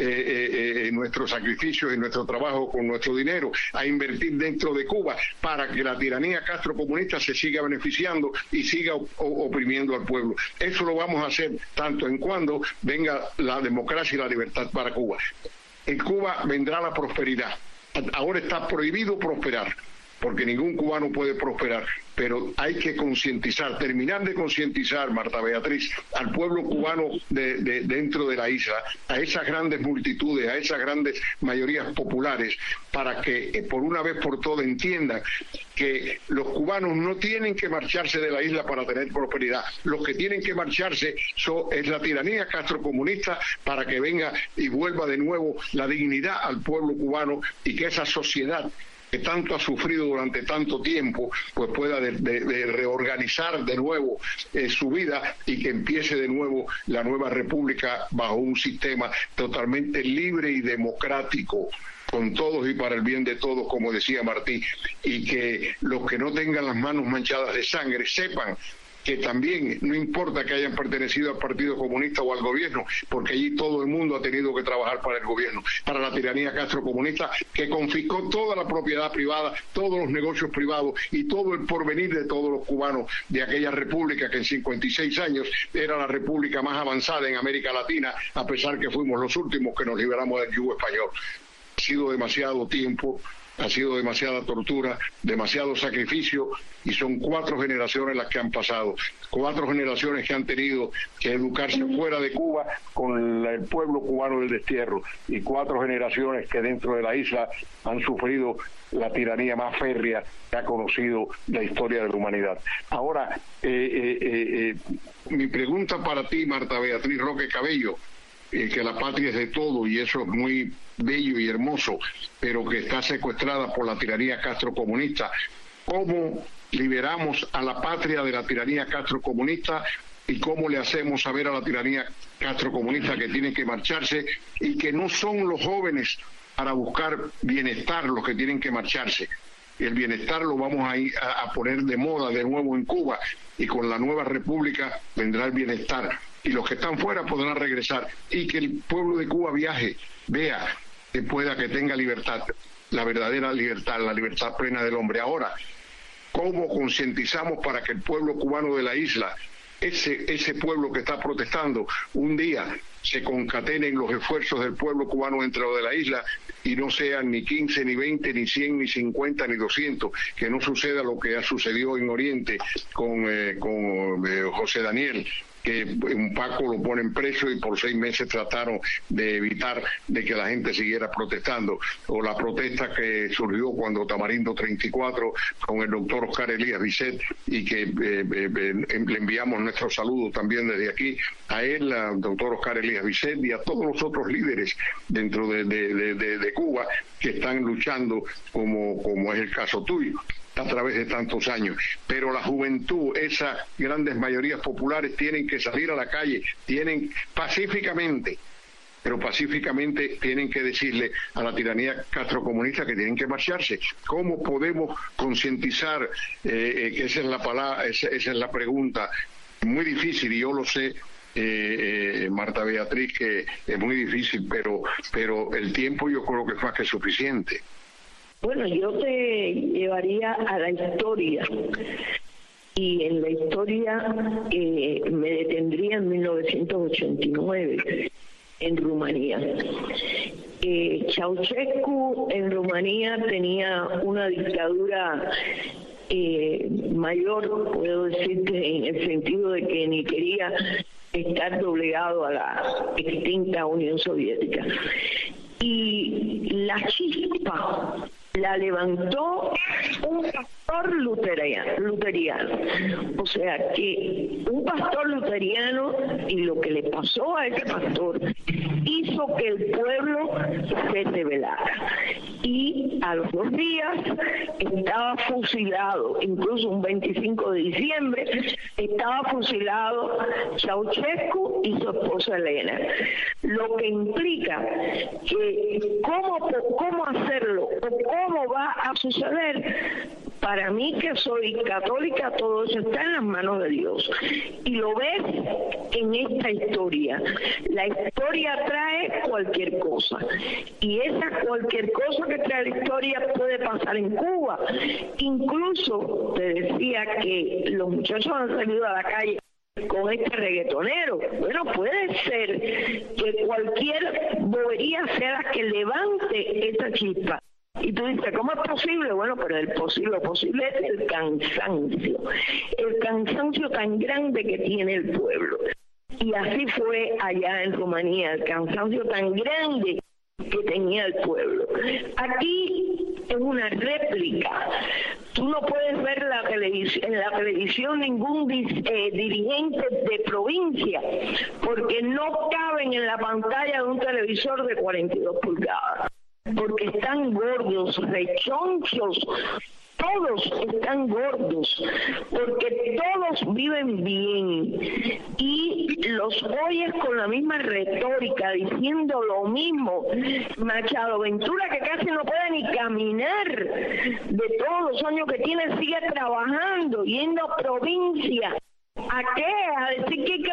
B: nuestros sacrificios y nuestro trabajo con nuestro dinero, a invertir dentro de Cuba, para que la tiranía castrocomunista se siga beneficiando y siga oprimiendo al pueblo. Eso lo vamos a hacer tanto en cuando venga la democracia y la libertad para Cuba. En Cuba vendrá la prosperidad. Ahora está prohibido prosperar, porque ningún cubano puede prosperar, pero hay que concientizar, terminar de concientizar, Marta Beatriz, al pueblo cubano dentro de la isla, a esas grandes multitudes, a esas grandes mayorías populares, para que por una vez por todas entiendan que los cubanos no tienen que marcharse de la isla para tener prosperidad. Los que tienen que marcharse es la tiranía castrocomunista, para que venga y vuelva de nuevo la dignidad al pueblo cubano, y que esa sociedad que tanto ha sufrido durante tanto tiempo, pues pueda de reorganizar de nuevo su vida, y que empiece de nuevo la nueva república bajo un sistema totalmente libre y democrático, con todos y para el bien de todos, como decía Martí, y que los que no tengan las manos manchadas de sangre sepan que también no importa que hayan pertenecido al Partido Comunista o al gobierno, porque allí todo el mundo ha tenido que trabajar para el gobierno, para la tiranía castrocomunista, que confiscó toda la propiedad privada, todos los negocios privados y todo el porvenir de todos los cubanos de aquella república, que en 56 años era la república más avanzada en América Latina, a pesar que fuimos los últimos que nos liberamos del yugo español. Ha sido demasiado tiempo, ha sido demasiada tortura, demasiado sacrificio, y son 4 generaciones las que han pasado, 4 generaciones que han tenido que educarse fuera de Cuba con el pueblo cubano del destierro, y 4 generaciones que dentro de la isla han sufrido la tiranía más férrea que ha conocido la historia de la humanidad. Ahora, mi pregunta para ti, Marta Beatriz Roque Cabello, que la patria es de todo, y eso es muy bello y hermoso, pero que está secuestrada por la tiranía castrocomunista. ¿Cómo liberamos a la patria de la tiranía castrocomunista, y cómo le hacemos saber a la tiranía castrocomunista que tienen que marcharse, y que no son los jóvenes para buscar bienestar los que tienen que marcharse? El bienestar lo vamos a poner de moda de nuevo en Cuba, y con la nueva república vendrá el bienestar, y los que están fuera podrán regresar, y que el pueblo de Cuba viaje, vea, que tenga libertad, la verdadera libertad, la libertad plena del hombre. Ahora, ¿cómo concientizamos para que el pueblo cubano de la isla, ese pueblo que está protestando, un día se concatenen los esfuerzos del pueblo cubano dentro de la isla, y no sean ni 15, ni 20, ni 100, ni 50, ni 200, que no suceda lo que ha sucedido en Oriente con José Daniel, que un Paco lo ponen preso y por 6 meses trataron de evitar de que la gente siguiera protestando, o la protesta que surgió cuando Tamarindo 34 con el doctor Oscar Elías Bisset, y que le enviamos nuestro saludo también desde aquí a él, al doctor Oscar Elías Bisset, y a todos los otros líderes dentro de Cuba que están luchando como es el caso tuyo a través de tantos años. Pero la juventud, esas grandes mayorías populares, tienen que salir a la calle, tienen pacíficamente, pero pacíficamente tienen que decirle a la tiranía castrocomunista que tienen que marcharse. ¿Cómo podemos concientizar? Que esa es la palabra, esa es la pregunta. Muy difícil, y yo lo sé, Marta Beatriz, que es muy difícil, pero el tiempo yo creo que es más que suficiente.
C: Bueno, yo te llevaría a la historia, y en la historia me detendría en 1989 en Rumanía. Ceausescu en Rumanía tenía una dictadura mayor, puedo decirte, en el sentido de que ni quería estar doblegado a la extinta Unión Soviética. Y la chispa la levantó un pastor luteriano. O sea que un pastor luteriano, y lo que le pasó a ese pastor hizo que el pueblo se rebelara. Y a los 2 días estaba fusilado, incluso un 25 de diciembre, estaba fusilado Ceausescu y su esposa Elena. Lo que implica que cómo hacerlo o cómo va a suceder. Para mí, que soy católica, todo eso está en las manos de Dios. Y lo ves en esta historia. La historia trae cualquier cosa. Y esa cualquier cosa que trae la historia puede pasar en Cuba. Incluso te decía que los muchachos han salido a la calle con este reggaetonero. Bueno, puede ser que cualquier bobería sea la que levante esa chispa. Y tú dices, ¿cómo es posible? Bueno, pero lo posible es el cansancio tan grande que tiene el pueblo. Y así fue allá en Rumanía, el cansancio tan grande que tenía el pueblo. Aquí es una réplica. Tú no puedes ver en la televisión ningún dirigente de provincia, porque no caben en la pantalla de un televisor de 42 pulgadas. Porque están gordos, rechonchos, todos están gordos, porque todos viven bien y los oyes con la misma retórica, diciendo lo mismo. Machado Ventura, que casi no puede ni caminar, de todos los años que tiene, sigue trabajando, yendo a provincia. ¿A qué? A decir que hay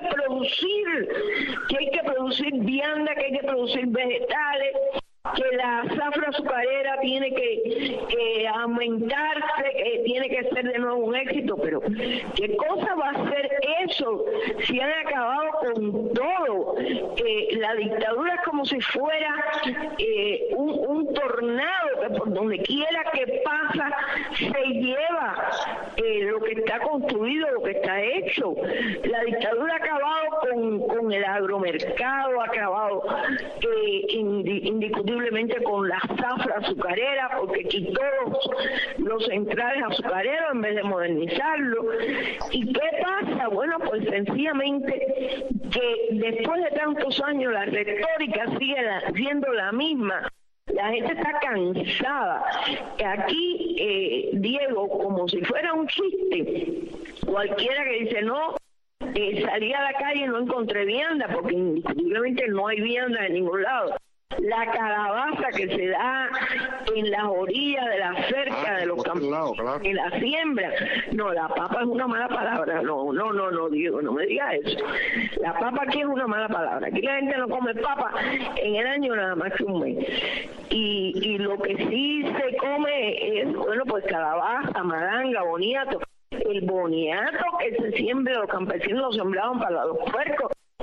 C: que producir vianda, que hay que producir vegetales, que la zafra azucarera tiene que aumentarse, que tiene que ser de nuevo un éxito. Pero ¿qué cosa va a ser eso si han acabado con todo? La dictadura es como si fuera un tornado que por donde quiera que pasa se lleva lo que está construido, lo que está hecho. La dictadura ha acabado con el agromercado, ha acabado indiscutiblemente con la zafra azucarera, porque quitó los centrales azucareros en vez de modernizarlo. ¿Y qué pasa? Bueno, pues sencillamente que después de tantos años la retórica sigue siendo la misma. La gente está cansada. Aquí, Diego, como si fuera un chiste, cualquiera que dice no, salí a la calle y no encontré vianda, porque indiscutiblemente no hay vianda en ningún lado. La calabaza que se da en las orillas de la cerca de los campos, claro, en la siembra. No, la papa es una mala palabra. No, Diego, no me digas eso. La papa aquí es una mala palabra. Aquí la gente no come papa en el año nada más que un mes. Y lo que sí se come es, bueno, pues calabaza, malanga, boniato. El boniato que se siembra, los campesinos lo sembraban para los puercos.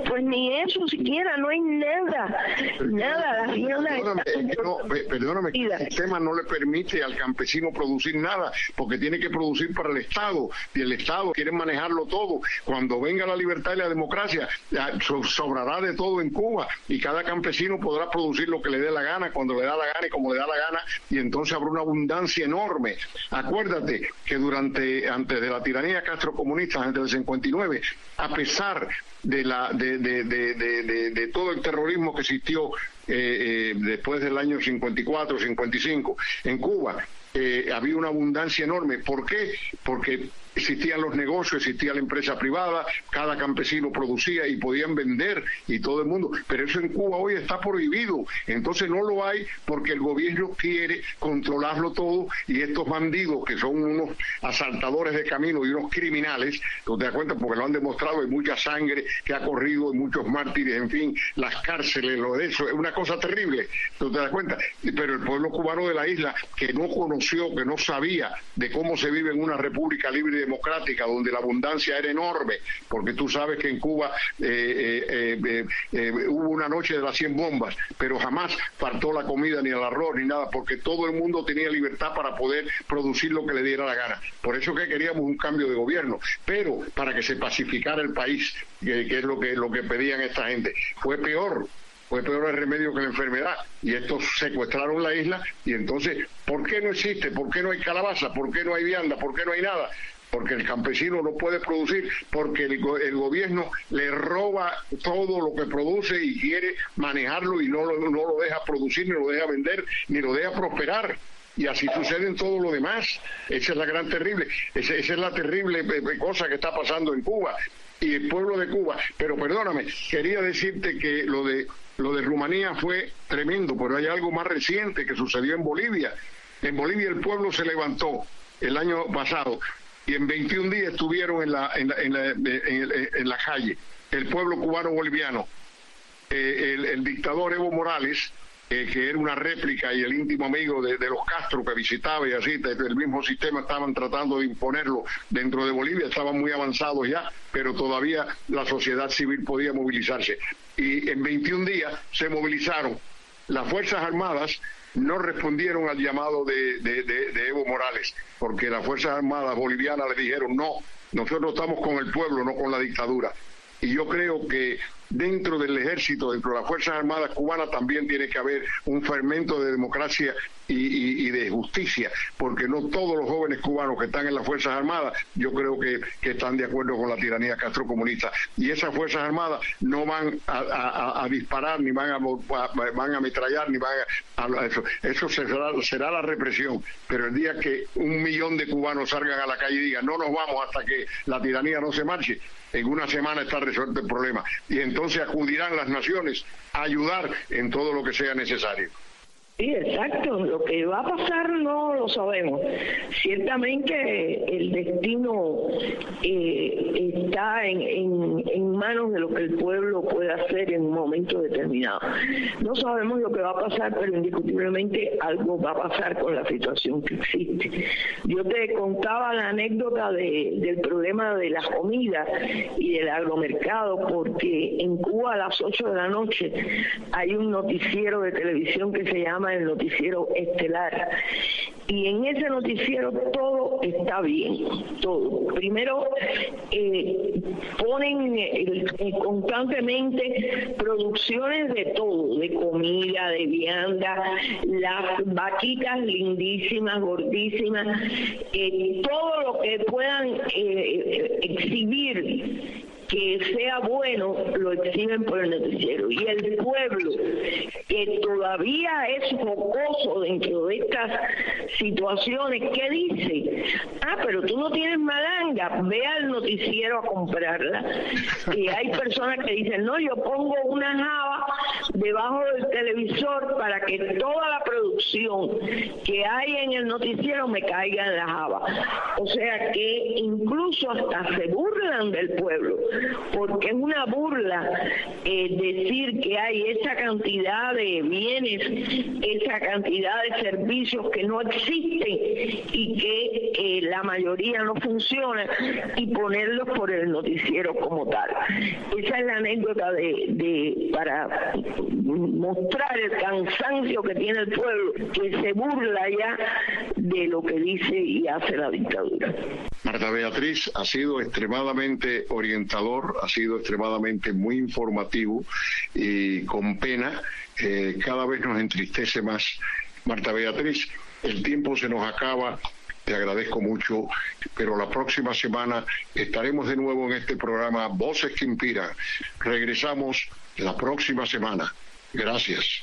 C: Pues ni eso siquiera, no hay nada. La hacienda
B: Perdóname, el sistema no le permite al campesino producir nada, porque tiene que producir para el Estado, y el Estado quiere manejarlo todo. Cuando venga la libertad y la democracia, sobrará de todo en Cuba, y cada campesino podrá producir lo que le dé la gana, cuando le da la gana y como le da la gana, y entonces habrá una abundancia enorme. Acuérdate que antes de la tiranía castrocomunista, antes del 59, a pesar de todo el terrorismo que existió después del año 54, 55 en Cuba, había una abundancia enorme. ¿Por qué? Porque existían los negocios, existía la empresa privada, cada campesino producía y podían vender y todo el mundo, pero eso en Cuba hoy está prohibido. Entonces no lo hay porque el gobierno quiere controlarlo todo, y estos bandidos que son unos asaltadores de camino y unos criminales, ¿no te das cuenta? Porque lo han demostrado, hay mucha sangre que ha corrido, hay muchos mártires, en fin, las cárceles, lo de eso, es una cosa terrible, ¿no te das cuenta? Pero el pueblo cubano de la isla, que no conoció, que no sabía de cómo se vive en una república libre y democrática, donde la abundancia era enorme, porque tú sabes que en Cuba hubo una noche de las 100 bombas, pero jamás faltó la comida, ni el arroz, ni nada, porque todo el mundo tenía libertad para poder producir lo que le diera la gana. Por eso que queríamos un cambio de gobierno, pero para que se pacificara el país, que es lo que pedían esta gente. Fue peor el remedio que la enfermedad, y estos secuestraron la isla. Y entonces, ¿por qué no existe? ¿Por qué no hay calabaza? ¿Por qué no hay vianda? ¿Por qué no hay nada? Porque el campesino no puede producir, porque el gobierno le roba todo lo que produce y quiere manejarlo, y no lo deja producir, ni lo deja vender, ni lo deja prosperar. Y así sucede en todo lo demás. Esa es la esa es la terrible cosa que está pasando en Cuba y el pueblo de Cuba. Pero perdóname, quería decirte que lo de Rumanía fue tremendo, pero hay algo más reciente que sucedió en Bolivia. En Bolivia el pueblo se levantó el año pasado, y en 21 días estuvieron en la calle, el pueblo cubano boliviano. El dictador Evo Morales, que era una réplica y el íntimo amigo de los Castro, que visitaba, y así, el mismo sistema estaban tratando de imponerlo dentro de Bolivia, estaban muy avanzados ya, pero todavía la sociedad civil podía movilizarse. Y en 21 días se movilizaron. Las Fuerzas Armadas no respondieron al llamado de Evo Morales, porque las Fuerzas Armadas bolivianas le dijeron: no, nosotros estamos con el pueblo, no con la dictadura. Y yo creo que dentro del ejército, dentro de las Fuerzas Armadas cubanas, también tiene que haber un fermento de democracia y de justicia, porque no todos los jóvenes cubanos que están en las Fuerzas Armadas, yo creo que están de acuerdo con la tiranía castrocomunista. Y esas Fuerzas Armadas no van a disparar, ni van a ametrallar, ni van a eso será la represión. Pero el día que 1 millón de cubanos salgan a la calle y digan: no nos vamos hasta que la tiranía no se marche, en una semana está resuelto el problema. Y entonces acudirán las naciones a ayudar en todo lo que sea necesario.
C: Sí, exacto. Lo que va a pasar no lo sabemos. Ciertamente el destino está en manos de lo que el pueblo puede hacer en un momento determinado. No sabemos lo que va a pasar, pero indiscutiblemente algo va a pasar con la situación que existe. Yo te contaba la anécdota del problema de las comidas y del agromercado, porque en Cuba a las 8 de la noche hay un noticiero de televisión que se llama el Noticiero Estelar, y en ese noticiero todo está bien, todo. Primero ponen constantemente producciones de todo, de comida, de vianda, las vaquitas lindísimas, gordísimas, todo lo que puedan exhibir que sea bueno, lo exhiben por el noticiero. Y el pueblo, que todavía es jocoso dentro de estas situaciones, ¿qué dice? Pero tú no tienes malanga, ve al noticiero a comprarla. Y hay personas que dicen: no, yo pongo una java debajo del televisor para que toda la producción que hay en el noticiero me caiga en la java. O sea que incluso hasta se burlan del pueblo, porque es una burla decir que hay esa cantidad de bienes, esa cantidad de servicios que no existen y que la mayoría no funciona, y ponerlos por el noticiero como tal. Esa es la anécdota para mostrar el cansancio que tiene el pueblo, que se burla ya de lo que dice y hace la dictadura.
B: Marta Beatriz, ha sido extremadamente orientador, ha sido extremadamente muy informativo, y con pena cada vez nos entristece más. Marta Beatriz, el tiempo se nos acaba. Te agradezco mucho, pero la próxima semana estaremos de nuevo en este programa Voces que Inspiran. Regresamos la próxima semana. Gracias.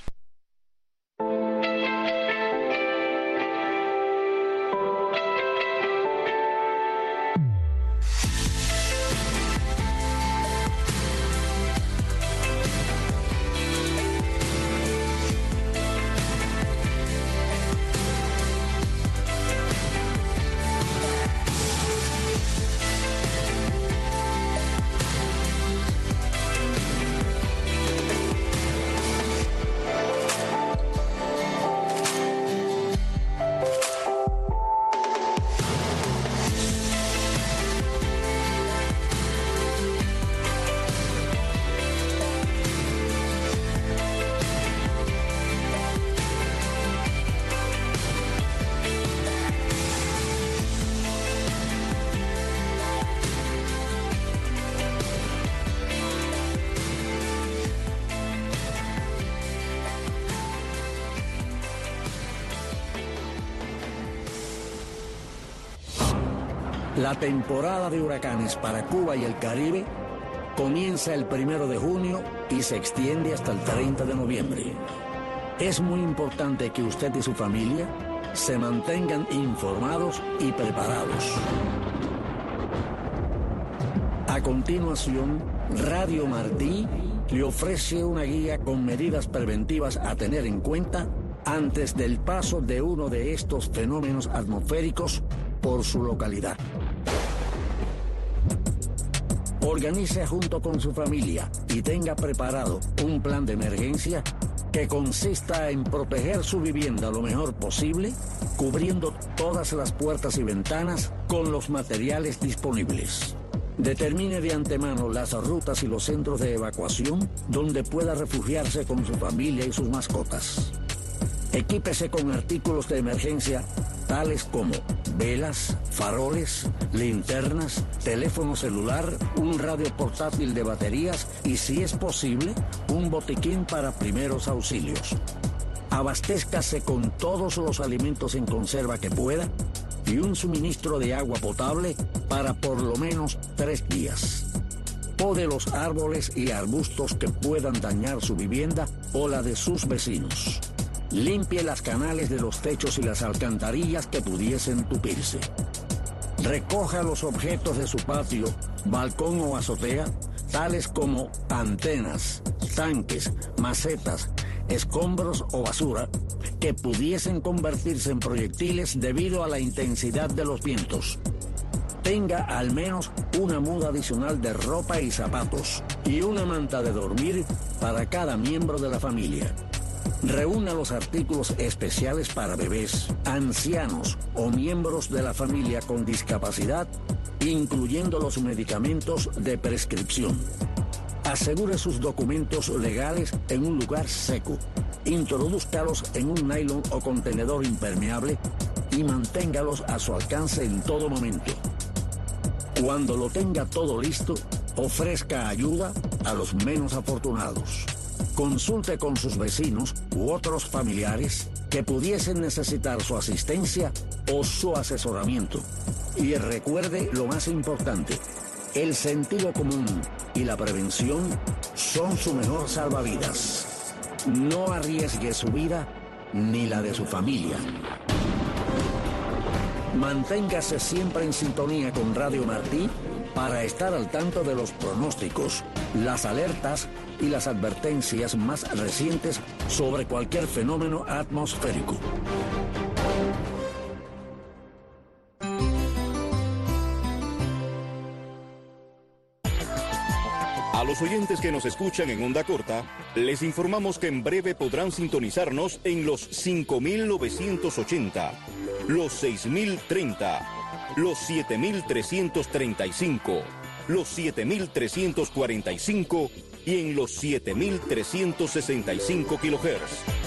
G: La temporada de huracanes para Cuba y el Caribe comienza el 1 de junio y se extiende hasta el 30 de noviembre. Es muy importante que usted y su familia se mantengan informados y preparados. A continuación, Radio Martí le ofrece una guía con medidas preventivas a tener en cuenta antes del paso de uno de estos fenómenos atmosféricos por su localidad. Organice junto con su familia y tenga preparado un plan de emergencia que consista en proteger su vivienda lo mejor posible, cubriendo todas las puertas y ventanas con los materiales disponibles. Determine de antemano las rutas y los centros de evacuación donde pueda refugiarse con su familia y sus mascotas. Equípese con artículos de emergencia tales como velas, faroles, linternas, teléfono celular, un radio portátil de baterías y, si es posible, un botiquín para primeros auxilios. Abastézcase con todos los alimentos en conserva que pueda y un suministro de agua potable para por lo menos 3 días. Pode los árboles y arbustos que puedan dañar su vivienda o la de sus vecinos. Limpie las canales de los techos y las alcantarillas que pudiesen tupirse. Recoja los objetos de su patio, balcón o azotea, tales como antenas, tanques, macetas, escombros o basura, que pudiesen convertirse en proyectiles debido a la intensidad de los vientos. Tenga al menos una muda adicional de ropa y zapatos y una manta de dormir para cada miembro de la familia. Reúna los artículos especiales para bebés, ancianos o miembros de la familia con discapacidad, incluyendo los medicamentos de prescripción. Asegure sus documentos legales en un lugar seco. Introdúzcalos en un nylon o contenedor impermeable y manténgalos a su alcance en todo momento. Cuando lo tenga todo listo, ofrezca ayuda a los menos afortunados. Consulte con sus vecinos u otros familiares que pudiesen necesitar su asistencia o su asesoramiento. Y recuerde lo más importante: el sentido común y la prevención son su mejor salvavidas. No arriesgue su vida ni la de su familia. Manténgase siempre en sintonía con Radio Martí para estar al tanto de los pronósticos, las alertas y las advertencias más recientes sobre cualquier fenómeno atmosférico.
D: A los oyentes que nos escuchan en onda corta, les informamos que en breve podrán sintonizarnos en los 5.980, los 6.030, los 7.335, los 7.345 y en los 7.365 kHz.